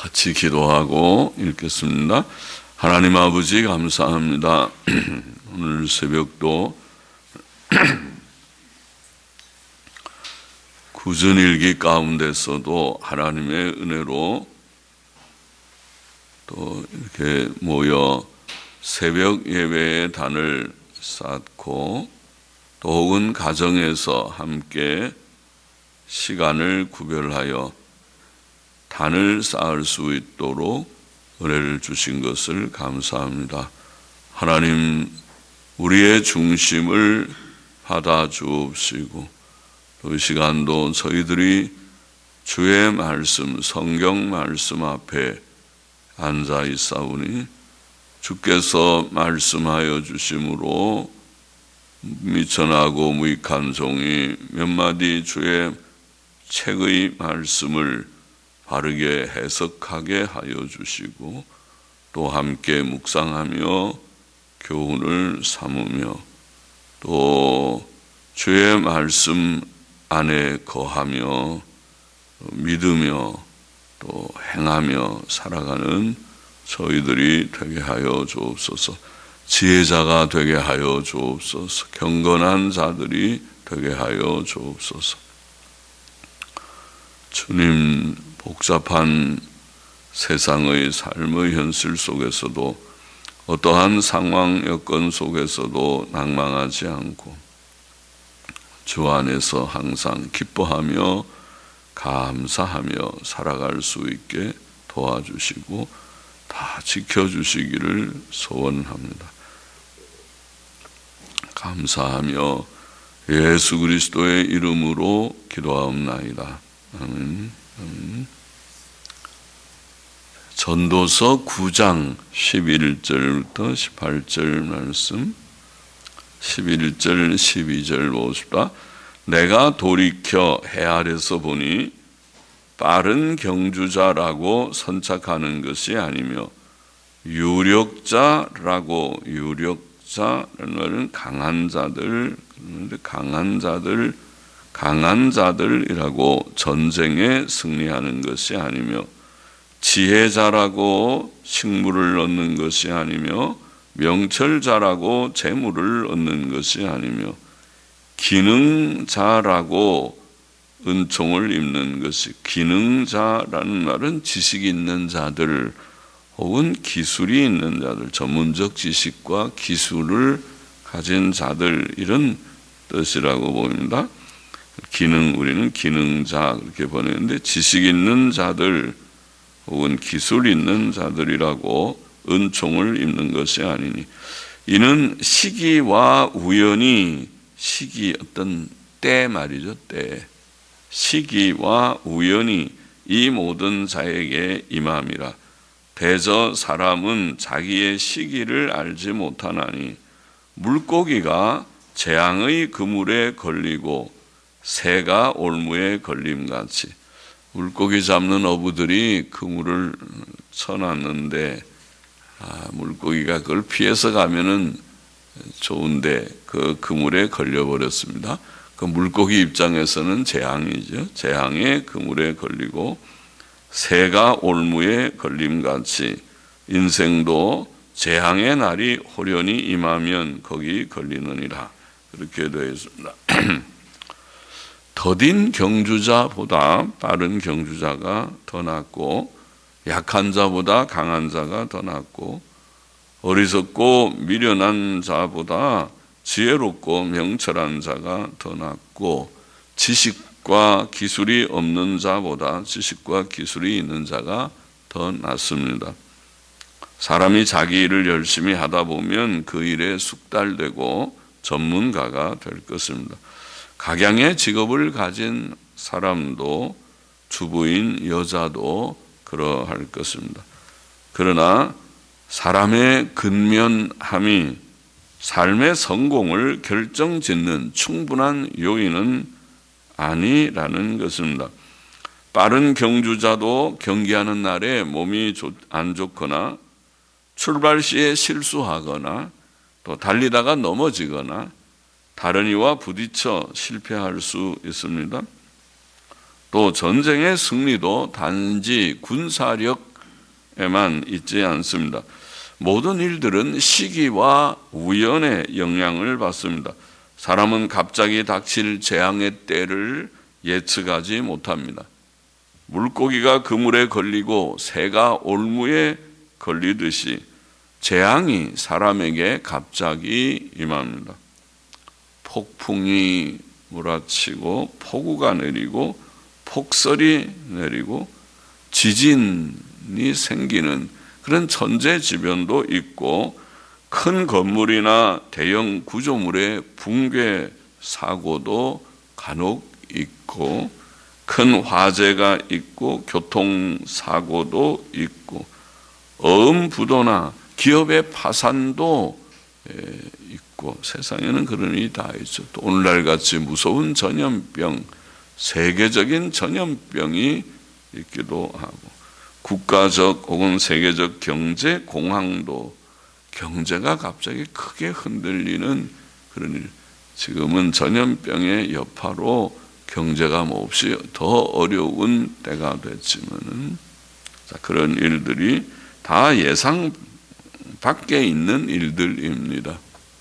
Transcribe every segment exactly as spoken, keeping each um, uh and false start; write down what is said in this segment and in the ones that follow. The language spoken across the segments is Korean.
같이 기도하고 읽겠습니다. 하나님 아버지 감사합니다. 오늘 새벽도 구전일기 가운데서도 하나님의 은혜로 또 이렇게 모여 새벽 예배의 단을 쌓고 또 혹은 가정에서 함께 시간을 구별하여 단을 쌓을 수 있도록 은혜를 주신 것을 감사합니다. 하나님, 우리의 중심을 받아 주옵시고 또 이 시간도 저희들이 주의 말씀, 성경 말씀 앞에 앉아 있사오니 주께서 말씀하여 주심으로 미천하고 무익한 종이 몇 마디 주의 책의 말씀을 바르게 해석하게 하여 주시고 또 함께 묵상하며 교훈을 삼으며 또 주의 말씀 안에 거하며 믿으며 또 행하며 살아가는 저희들이 되게 하여 주옵소서. 지혜자가 되게 하여 주옵소서. 경건한 자들이 되게 하여 주옵소서. 주님, 복잡한 세상의 삶의 현실 속에서도 어떠한 상황 여건 속에서도 낭망하지 않고 주 안에서 항상 기뻐하며 감사하며 살아갈 수 있게 도와주시고 다 지켜주시기를 소원합니다. 감사하며 예수 그리스도의 이름으로 기도하옵나이다. 아멘. 아멘. 전도서 구 장 십일 절부터 십팔 절 말씀, 십일 절 십이 절 보십시다. 내가 돌이켜 해 아래서 보니 빠른 경주자라고 선착하는 것이 아니며 유력자라고, 유력자라는 말은 강한 자들, 강한 자들, 강한 자들이라고 전쟁에 승리하는 것이 아니며 지혜자라고 식물을 얻는 것이 아니며 명철자라고 재물을 얻는 것이 아니며 기능자라고 은총을 입는 것이, 기능자라는 말은 지식이 있는 자들 혹은 기술이 있는 자들, 전문적 지식과 기술을 가진 자들, 이런 뜻이라고 보입니다. 기능, 우리는 기능자 그렇게 번역했는데 지식 있는 자들 혹은 기술 있는 자들이라고 은총을 입는 것이 아니니 이는 시기와 우연히, 시기 어떤 때 말이죠, 때, 시기와 우연히 이 모든 자에게 임함이라. 대저 사람은 자기의 시기를 알지 못하나니 물고기가 재앙의 그물에 걸리고 새가 올무에 걸림같이. 물고기 잡는 어부들이 그물을 쳐놨는데 아, 물고기가 그걸 피해서 가면은 좋은데 그 그물에 걸려버렸습니다. 그 물고기 입장에서는 재앙이죠. 재앙에 그물에 걸리고 새가 올무에 걸림같이 인생도 재앙의 날이 호련히 임하면 거기 걸리느니라. 그렇게 되어 있습니다. 더딘 경주자보다 빠른 경주자가 더 낫고 약한 자보다 강한 자가 더 낫고 어리석고 미련한 자보다 지혜롭고 명철한 자가 더 낫고 지식과 기술이 없는 자보다 지식과 기술이 있는 자가 더 낫습니다. 사람이 자기 일을 열심히 하다 보면 그 일에 숙달되고 전문가가 될 것입니다. 각양의 직업을 가진 사람도 주부인 여자도 그러할 것입니다. 그러나 사람의 근면함이 삶의 성공을 결정짓는 충분한 요인은 아니라는 것입니다. 빠른 경주자도 경기하는 날에 몸이 안 좋거나 출발 시에 실수하거나 또 달리다가 넘어지거나 다른 이와 부딪혀 실패할 수 있습니다. 또 전쟁의 승리도 단지 군사력 에만 있지 않습니다. 모든 일들은 시기와 우연의 영향을 받습니다. 사람은 갑자기 닥칠 재앙의 때를 예측하지 못합니다. 물고기가 그물에 걸리고 새가 올무에 걸리듯이 재앙이 사람에게 갑자기 임합니다. 폭풍이 몰아치고 폭우가 내리고 폭설이 내리고 지진이 생기는 그런 천재지변도 있고, 큰 건물이나 대형 구조물의 붕괴 사고도 간혹 있고, 큰 화재가 있고 교통사고도 있고, 어음부도나 기업의 파산도 있고, 세상에는 그런 일이 다 있죠. 또 오늘날같이 무서운 전염병, 세계적인 전염병이 있기도 하고, 국가적 혹은 세계적 경제 공황도, 경제가 갑자기 크게 흔들리는 그런 일. 지금은 전염병의 여파로 경제가 몹시 더 어려운 때가 됐지만은, 자, 그런 일들이 다 예상 밖에 있는 일들입니다.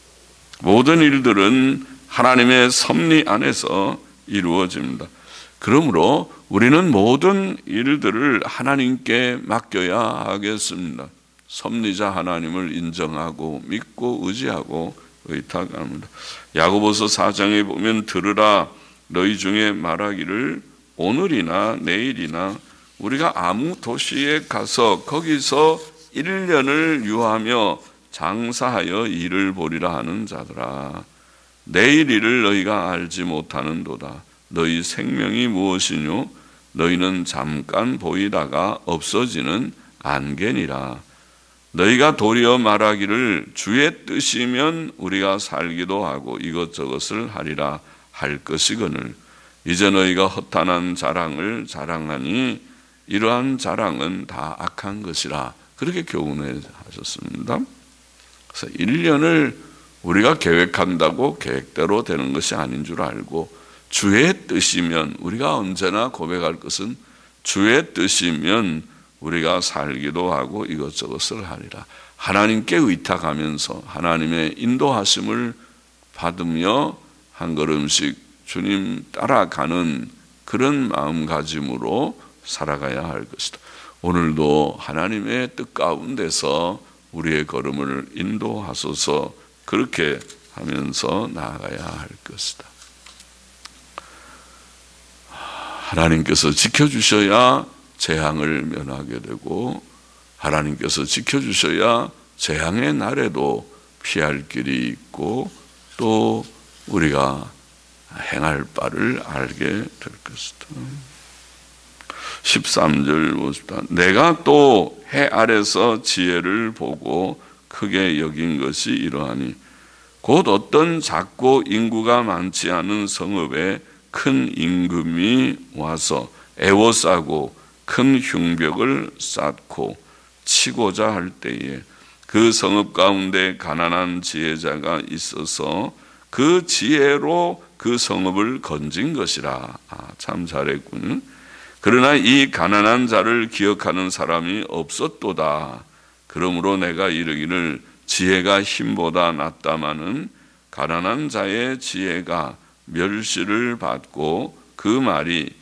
모든 일들은 하나님의 섭리 안에서 이루어집니다. 그러므로 우리는 모든 일들을 하나님께 맡겨야 하겠습니다. 섭리자 하나님을 인정하고 믿고 의지하고 의탁합니다. 야고보서 사 장에 보면 들으라, 너희 중에 말하기를 오늘이나 내일이나 우리가 아무 도시에 가서 거기서 일 년을 유하며 장사하여 일을 보리라 하는 자들아, 내일 일을 너희가 알지 못하는도다. 너희 생명이 무엇이뇨? 너희는 잠깐 보이다가 없어지는 안개니라. 너희가 도리어 말하기를 주의 뜻이면 우리가 살기도 하고 이것저것을 하리라 할 것이거늘, 이제 너희가 허탄한 자랑을 자랑하니 이러한 자랑은 다 악한 것이라. 그렇게 교훈해 하셨습니다. 그래서 일 년을 우리가 계획한다고 계획대로 되는 것이 아닌 줄 알고, 주의 뜻이면, 우리가 언제나 고백할 것은 주의 뜻이면 우리가 살기도 하고 이것저것을 하리라. 하나님께 의탁하면서 하나님의 인도하심을 받으며 한 걸음씩 주님 따라가는 그런 마음가짐으로 살아가야 할 것이다. 오늘도 하나님의 뜻 가운데서 우리의 걸음을 인도하소서. 그렇게 하면서 나아가야 할 것이다. 하나님께서 지켜주셔야 재앙을 면하게 되고, 하나님께서 지켜주셔야 재앙의 날에도 피할 길이 있고, 또 우리가 행할 바를 알게 될 것이다. 십삼 절 보십시다. 내가 또 해 아래서 지혜를 보고 크게 여긴 것이 이러하니, 곧 어떤 작고 인구가 많지 않은 성읍에 큰 임금이 와서 애워싸고 큰 흉벽을 쌓고 치고자 할 때에 그 성읍 가운데 가난한 지혜자가 있어서 그 지혜로 그 성읍을 건진 것이라. 아, 참 잘했군요. 그러나 이 가난한 자를 기억하는 사람이 없었도다. 그러므로 내가 이르기를 지혜가 힘보다 낫다마는 가난한 자의 지혜가 멸시를 받고 그 말이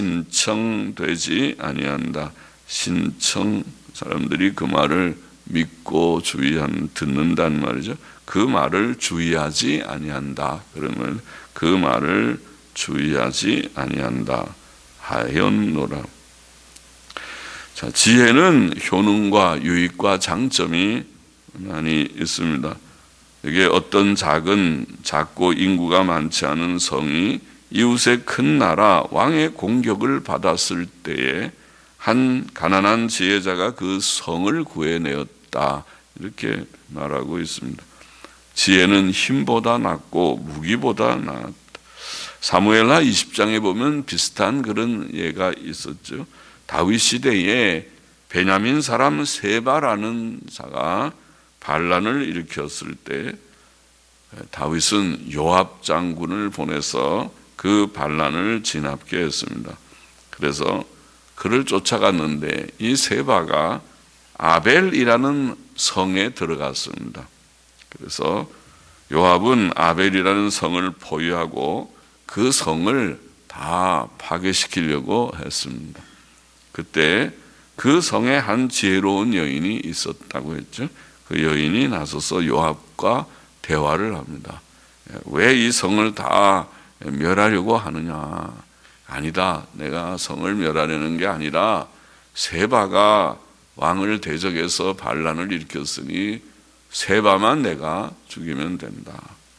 신청되지 아니한다. 신청, 사람들이 그 말을 믿고 주의한 듣는다는 말이죠. 그 말을 주의하지 아니한다. 그러면 그 말을 주의하지 아니한다 하였노라. 자, 지혜는 효능과 유익과 장점이 많이 있습니다. 이게 어떤 작은 작고 인구가 많지 않은 성이 이웃의 큰 나라 왕의 공격을 받았을 때에 한 가난한 지혜자가 그 성을 구해내었다. 이렇게 말하고 있습니다. 지혜는 힘보다 낫고 무기보다 낫다. 사무엘하 이십 장에 보면 비슷한 그런 예가 있었죠. 다윗 시대에 베냐민 사람 세바라는 자가 반란을 일으켰을 때 다윗은 요압 장군을 보내서 그 반란을 진압게 했습니다. 그래서 그를 쫓아갔는데 이 세바가 아벨이라는 성에 들어갔습니다. 그래서 요압은 아벨이라는 성을 포위하고 그 성을 다 파괴시키려고 했습니다. 그때 그 성에 한 지혜로운 여인이 있었다고 했죠. 그 여인이 나서서 요압과 대화를 합니다. 왜 이 성을 다 멸하려고 하느냐? 아니다. 내가 성을 멸하려는 게 아니라 세바가 왕을 대적해서 반란을 일으켰으니 세바만 내가 죽이면 된다.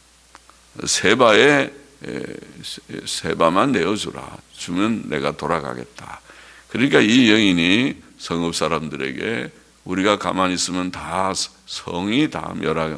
세바의 세바만 내어주라. 주면 내가 돌아가겠다. 그러니까 이 여인이 성읍 사람들에게 우리가 가만히 있으면 다 성이 다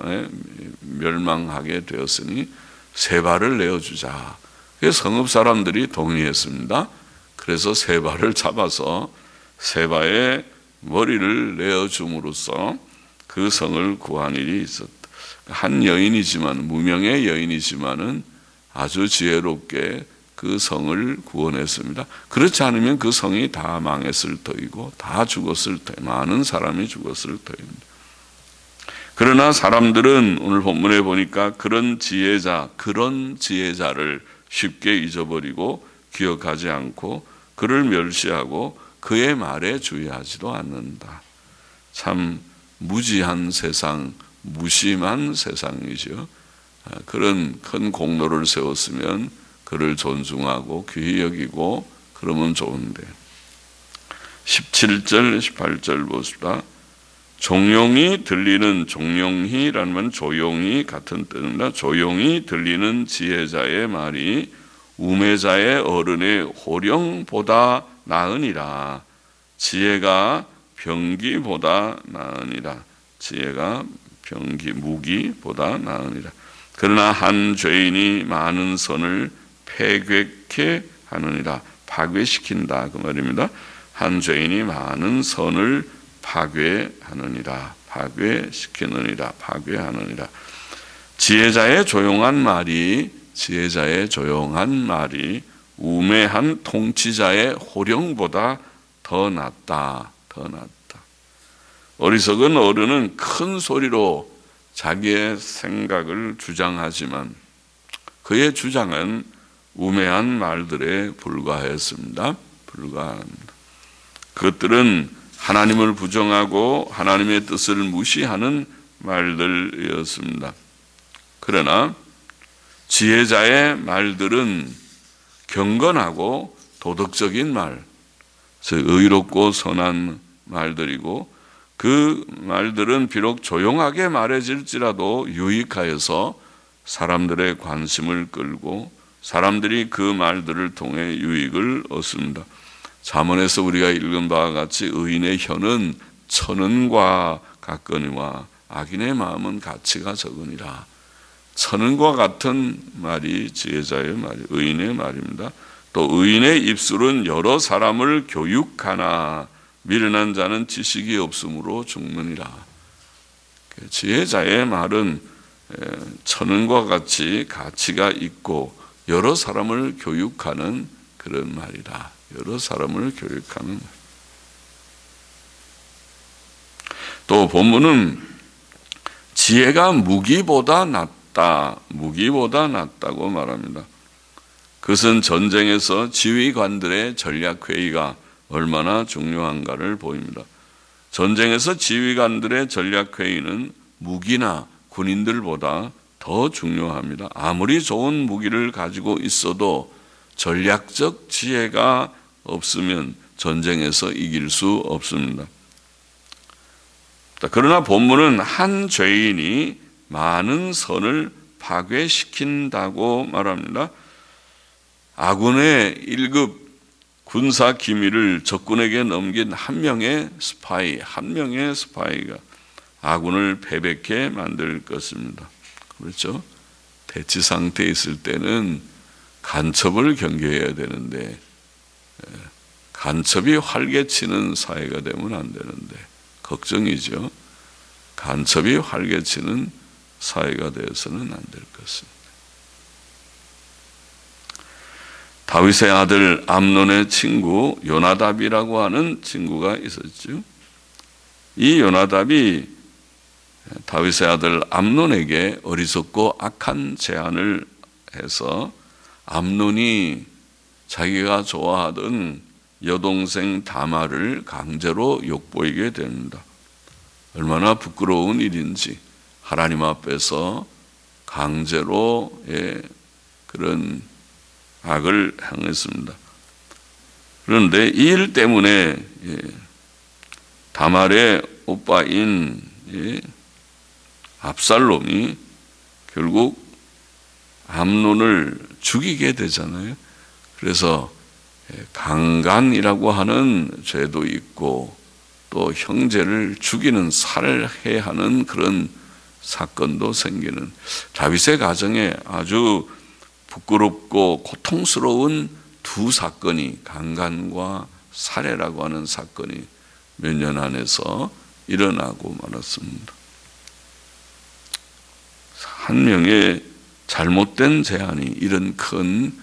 멸망하게 되었으니 세바를 내어주자. 그래서 성읍 사람들이 동의했습니다. 그래서 세바를 잡아서 세바의 머리를 내어줌으로써 그 성을 구한 일이 있었다. 한 여인이지만, 무명의 여인이지만은 아주 지혜롭게 그 성을 구원했습니다. 그렇지 않으면 그 성이 다 망했을 터이고 다 죽었을 터, 많은 사람이 죽었을 터입니다. 그러나 사람들은 오늘 본문에 보니까 그런 지혜자, 그런 지혜자를 쉽게 잊어버리고 기억하지 않고 그를 멸시하고 그의 말에 주의하지도 않는다. 참 무지한 세상, 무심한 세상이죠. 그런 큰 공로를 세웠으면 그를 존중하고 귀히 여기고 그러면 좋은데. 십칠 절, 십팔 절 보십시다. 종용이 들리는, 종용히라는 건 조용히 같은 뜻입니다. 조용히 들리는 지혜자의 말이 우매자의 어른의 호령보다 나으니라. 지혜가 병기보다 나으니라. 지혜가 병기, 무기보다 나으니라. 그러나 한 죄인이 많은 선을 패괴케 하느니라. 파괴시킨다 그 말입니다. 한 죄인이 많은 선을 파괴하느니라. 파괴시키느니라. 파괴하느니라. 지혜자의 조용한 말이 지혜자의 조용한 말이 우매한 통치자의 호령보다 더 낫다. 더 낫다. 어리석은 어른은 큰 소리로 자기의 생각을 주장하지만 그의 주장은 우매한 말들에 불과했습니다. 불과합니다. 그것들은 하나님을 부정하고 하나님의 뜻을 무시하는 말들이었습니다. 그러나 지혜자의 말들은 경건하고 도덕적인 말, 의롭고 선한 말들이고 그 말들은 비록 조용하게 말해질지라도 유익하여서 사람들의 관심을 끌고 사람들이 그 말들을 통해 유익을 얻습니다. 잠언에서 우리가 읽은 바와 같이 의인의 혀는 천은과 같거니와 악인의 마음은 가치가 적으니라. 천은과 같은 말이 지혜자의 말, 의인의 말입니다. 또 의인의 입술은 여러 사람을 교육하나 미련한 자는 지식이 없으므로 죽느니라. 지혜자의 말은 천은과 같이 가치가 있고 여러 사람을 교육하는 그런 말이다. 여러 사람을 교육하는 말. 또 본문은 지혜가 무기보다 낫다. 무기보다 낫다고 말합니다. 그것은 전쟁에서 지휘관들의 전략회의가 얼마나 중요한가를 보입니다. 전쟁에서 지휘관들의 전략회의는 무기나 군인들보다 더 중요합니다. 아무리 좋은 무기를 가지고 있어도 전략적 지혜가 없으면 전쟁에서 이길 수 없습니다. 그러나 본문은 한 죄인이 많은 선을 파괴시킨다고 말합니다. 아군의 일 급 군사 기밀을 적군에게 넘긴 한 명의 스파이, 한 명의 스파이가 아군을 패배케 만들 것입니다. 그렇죠? 대치 상태에 있을 때는 간첩을 경계해야 되는데 간첩이 활개치는 사회가 되면 안 되는데 걱정이죠. 간첩이 활개치는 사회가 되어서는 안 될 것입니다. 다윗의 아들 암논의 친구 요나답이라고 하는 친구가 있었죠. 이 요나답이 다윗의 아들 암논에게 어리석고 악한 제안을 해서 암논이 자기가 좋아하던 여동생 다말을 강제로 욕보이게 됩니다. 얼마나 부끄러운 일인지 하나님 앞에서 강제로 예, 그런 악을 행했습니다. 그런데 이 일 때문에 예, 다말의 오빠인 예, 압살롬이 결국 암논을 죽이게 되잖아요. 그래서 강간이라고 하는 죄도 있고 또 형제를 죽이는 살해해야 하는 그런 사건도 생기는 다윗의 가정에 아주 부끄럽고 고통스러운 두 사건이 강간과 살해라고 하는 사건이 몇 년 안에서 일어나고 말았습니다. 한 명의 잘못된 제안이 이런 큰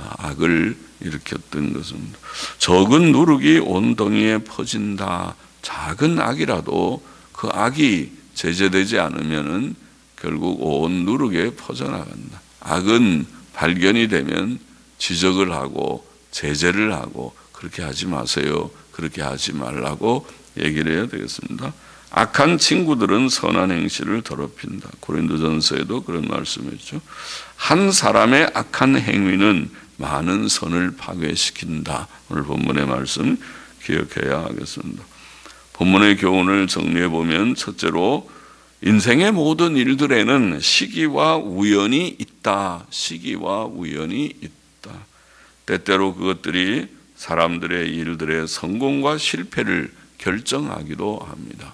악을 일으켰던 것입니다. 적은 누룩이 온 동이에 퍼진다. 작은 악이라도 그 악이 제재되지 않으면은 결국 온 누룩에 퍼져나간다. 악은 발견이 되면 지적을 하고 제재를 하고 그렇게 하지 마세요. 그렇게 하지 말라고 얘기를 해야 되겠습니다. 악한 친구들은 선한 행실을 더럽힌다. 고린도전서에도 그런 말씀이죠. 한 사람의 악한 행위는 많은 선을 파괴시킨다. 오늘 본문의 말씀 기억해야 하겠습니다. 본문의 교훈을 정리해 보면 첫째로 인생의 모든 일들에는 시기와 우연이 있다. 시기와 우연이 있다. 때때로 그것들이 사람들의 일들의 성공과 실패를 결정하기도 합니다.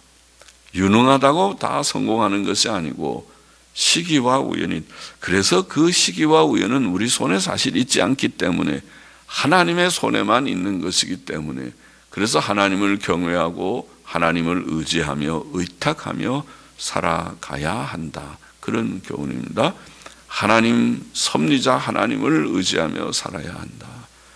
유능하다고 다 성공하는 것이 아니고 시기와 우연이, 그래서 그 시기와 우연은 우리 손에 사실 있지 않기 때문에 하나님의 손에만 있는 것이기 때문에, 그래서 하나님을 경외하고 하나님을 의지하며 의탁하며 살아가야 한다. 그런 교훈입니다. 하나님 섭리자 하나님을 의지하며 살아야 한다.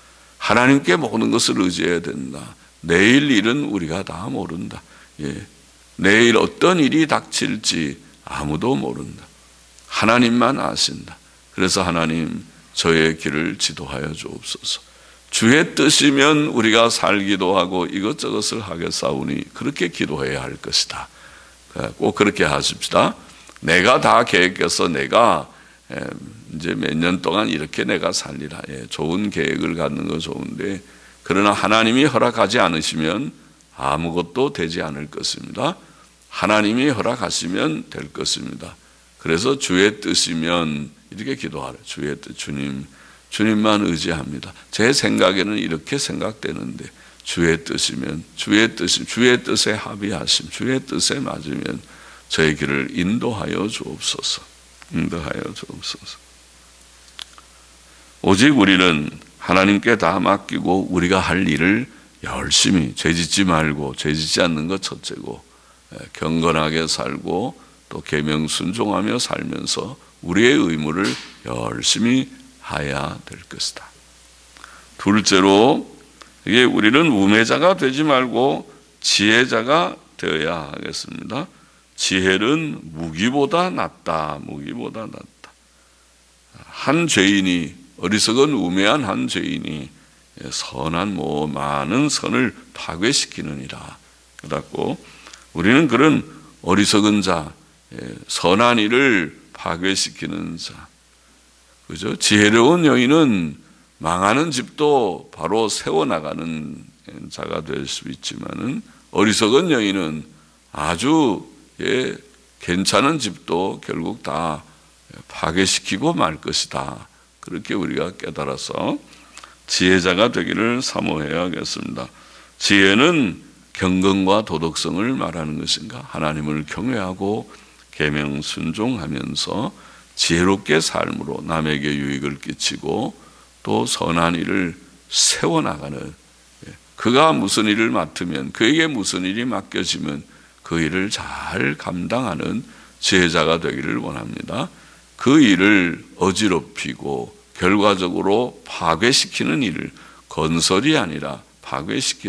하나님께 모든 것을 의지해야 된다. 내일 일은 우리가 다 모른다. 예. 내일 어떤 일이 닥칠지 아무도 모른다. 하나님만 아신다. 그래서 하나님 저의 길을 지도하여 주옵소서. 주의 뜻이면 우리가 살기도 하고 이것저것을 하겠사오니 그렇게 기도해야 할 것이다. 꼭 그렇게 하십시다. 내가 다 계획해서 내가 이제 몇 년 동안 이렇게 내가 살리라. 예, 좋은 계획을 갖는 거 좋은데 그러나 하나님이 허락하지 않으시면 아무것도 되지 않을 것입니다. 하나님이 허락하시면 될 것입니다. 그래서 주의 뜻이면 이렇게 기도하라. 주의 뜻, 주님, 주님만 의지합니다. 제 생각에는 이렇게 생각되는데 주의 뜻이면, 주의 뜻이, 주의 뜻에 합의하심, 주의 뜻에 맞으면 저의 길을 인도하여 주옵소서. 인도하여 주옵소서. 오직 우리는 하나님께 다 맡기고 우리가 할 일을 열심히 죄짓지 말고, 죄짓지 않는 것 첫째고, 경건하게 살고 또 계명 순종하며 살면서 우리의 의무를 열심히 해야 될 것이다. 둘째로, 이게 우리는 우매자가 되지 말고 지혜자가 되어야 하겠습니다. 지혜는 무기보다 낫다. 무기보다 낫다. 한 죄인이, 어리석은 우매한 한 죄인이 선한 뭐 많은 선을 파괴시키느니라. 그렇고 우리는 그런 어리석은 자, 선한 일을 파괴시키는 자, 그죠? 지혜로운 여인은 망하는 집도 바로 세워나가는 자가 될 수 있지만은 어리석은 여인은 아주 예, 괜찮은 집도 결국 다 파괴시키고 말 것이다. 그렇게 우리가 깨달아서 지혜자가 되기를 사모해야겠습니다. 지혜는 경건과 도덕성을 말하는 것인가? 하나님을 경외하고 계명 순종하면서 지혜롭게 삶으로 남에게 유익을 끼치고 또 선한 일을 세워나가는, 그가 무슨 일을 맡으면, 그에게 무슨 일이 맡겨지면 그 일을 잘 감당하는 지혜자가 되기를 원합니다. 그 일을 어지럽히고 결과적으로 파괴시키는 일을, 건설이 아니라 파괴시키는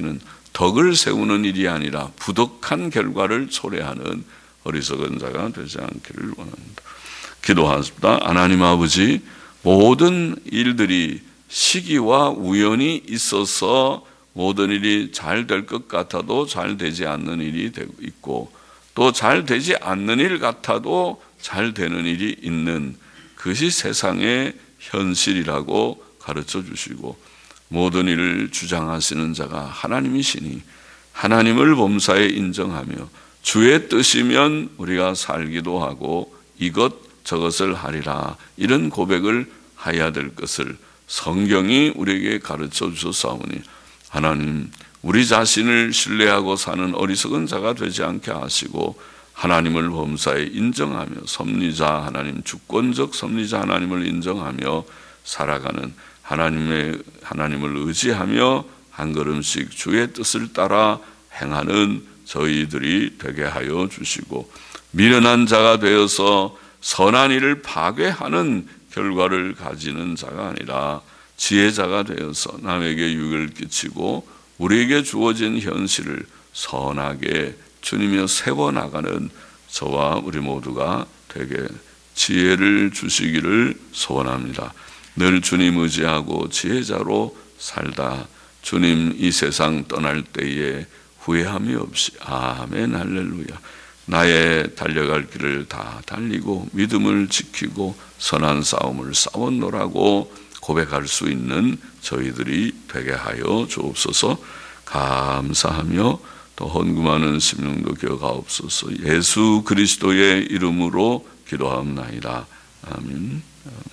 덕을 세우는 일이 아니라 부덕한 결과를 초래하는 어리석은 자가 되지 않기를 원합니다. 기도하십니다. 하나님 아버지, 모든 일들이 시기와 우연이 있어서 모든 일이 잘 될 것 같아도 잘 되지 않는 일이 있고, 또 잘 되지 않는 일 같아도 잘 되는 일이 있는 그것이 세상의 현실이라고 가르쳐 주시고, 모든 일을 주장하시는 자가 하나님이시니 하나님을 범사에 인정하며 주의 뜻이면 우리가 살기도 하고 이것 저것을 하리라, 이런 고백을 해야 될 것을 성경이 우리에게 가르쳐 주셨사오니 하나님, 우리 자신을 신뢰하고 사는 어리석은 자가 되지 않게 하시고 하나님을 범사에 인정하며 섭리자 하나님, 주권적 섭리자 하나님을 인정하며 살아가는 하나님의 하나님을 의지하며 한 걸음씩 주의 뜻을 따라 행하는 저희들이 되게 하여 주시고, 미련한 자가 되어서 선한 일을 파괴하는 결과를 가지는 자가 아니라 지혜자가 되어서 남에게 유익을 끼치고 우리에게 주어진 현실을 선하게 주님이여 세워나가는 저와 우리 모두가 되게 지혜를 주시기를 소원합니다. 늘 주님 의지하고 지혜자로 살다 주님 이 세상 떠날 때에 후회함이 없이 아멘 할렐루야, 나의 달려갈 길을 다 달리고 믿음을 지키고 선한 싸움을 싸웠노라고 고백할 수 있는 저희들이 되게 하여 주옵소서. 감사하며 또 헌금하는 심령도 기억하옵소서. 예수 그리스도의 이름으로 기도하옵나이다. 아멘.